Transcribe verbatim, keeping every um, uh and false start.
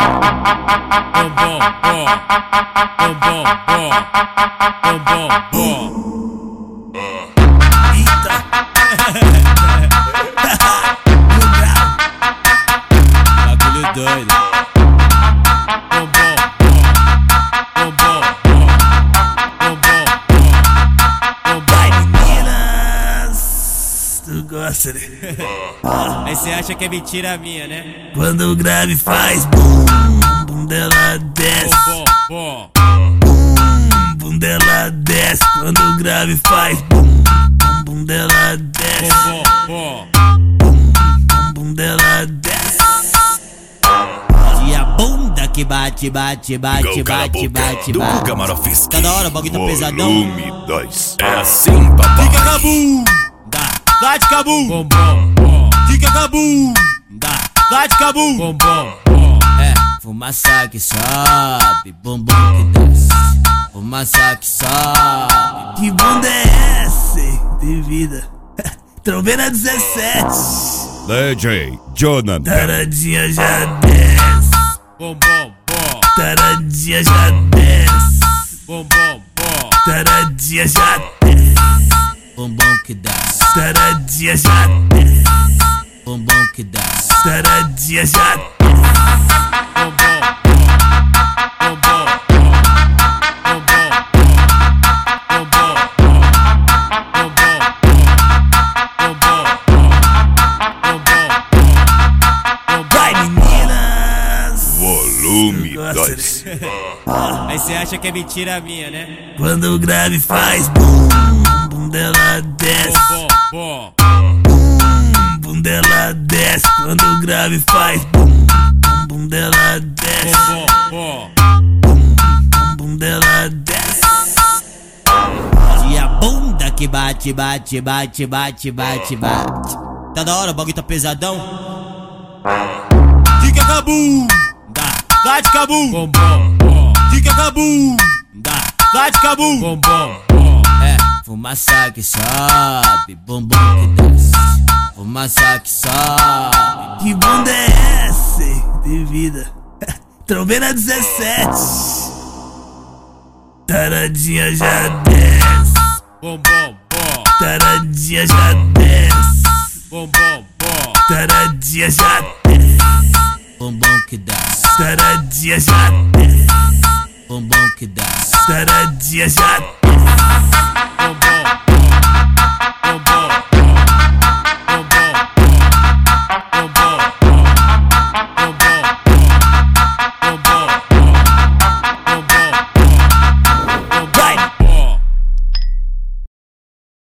Bombom, bom, bombom, bom, bombom, bom. Eita! Bagulho doido. Bombom, bom, bombom, bom, bombom, bom, bombom. Vai, meninas! Tu gosta, né? Aí cê acha que é mentira minha, né? Quando o grave faz bum, bum dela desce. Bom, bom, Bum, bum dela desce. Quando o grave faz bum, bum, bum dela desce. bom, bom, Bum, bum, bum dela desce. e a bunda que bate, bate, bate, bate, bate, do bate. Guga Marofiski. Tá da hora, o bagulho tá pesadão. Volume dois. É assim, papai. Fica cabum, dá, dá de cabum. Bom, bom, bom. Fica cabum, dá, dá de cabum. Bom, bom, bom. É, fumaça que sobe, bumbum que desce. Fumaça que sobe. Que bunda é essa, hein? De vida. Trombena dezessete. D J Jonathan. Taradinha já desce. Bom, bom, bom. Taradinha já desce. Bom, bom, bom. Taradinha já desce. Bumbum que desce. Taradinha já desce. Bumbum que desce. Taradinha já desce. Bom, bom, bom. Bom, bom, bom. Bom, bom, bom. Bom, bom, bom. Bom, bom, bom. Bom, bom, bom. Bom, bom, bom. Vai, meninas! Volume Gosta, dois. né? Aí cê acha que é mentira minha, né? Quando o grave faz bum, bum dela desce. Bom, bom, bom. Bum, bum dela desce. Quando o grave faz bum, bum, bum dela desce. Bom, bom, Bum, bum, bum dela desce. e a bunda que bate, bate, bate, bate, bate, bate. Tá da hora, o bagulho tá pesadão. Fica cabum, dá, dá de cabum. Bom, bom, bom. Fica cabum, dá, dá de cabum. Bom, bom, bom. É, fumaça que sobe, bumbum que desce. Fumaça que sobe. Que bunda é essa, hein? De vida. Trombena dezessete. Taradinha já desce. Bom, bom, bom. Taradinha já desce. Bom, bom, bom. Taradinha já desce. Bumbum que desce. Taradinha já desce. Bumbum que desce. Taradinha já desce. Bom, bom,